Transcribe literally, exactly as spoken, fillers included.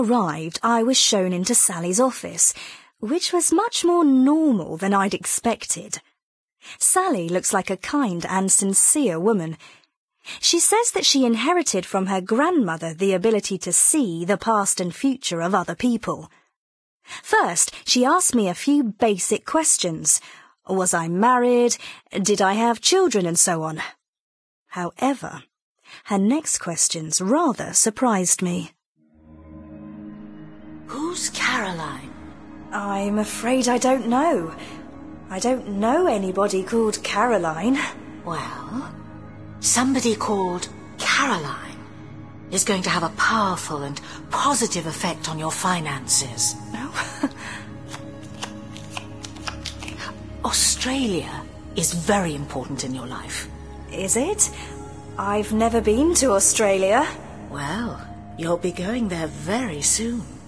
arrived, I was shown into Sally's office, which was much more normal than I'd expected. Sally looks like a kind and sincere woman. She says that she inherited from her grandmother the ability to see the past and future of other people. First, she asked me a few basic questions. Was I married? Did I have children, and so on? However, her next questions rather surprised me. Who's Caroline? I'm afraid I don't know. I don't know anybody called Caroline. Well, somebody called Caroline is going to have a powerful and positive effect on your finances. Oh. Australia is very important in your life. Is it? I've never been to Australia. Well, you'll be going there very soon.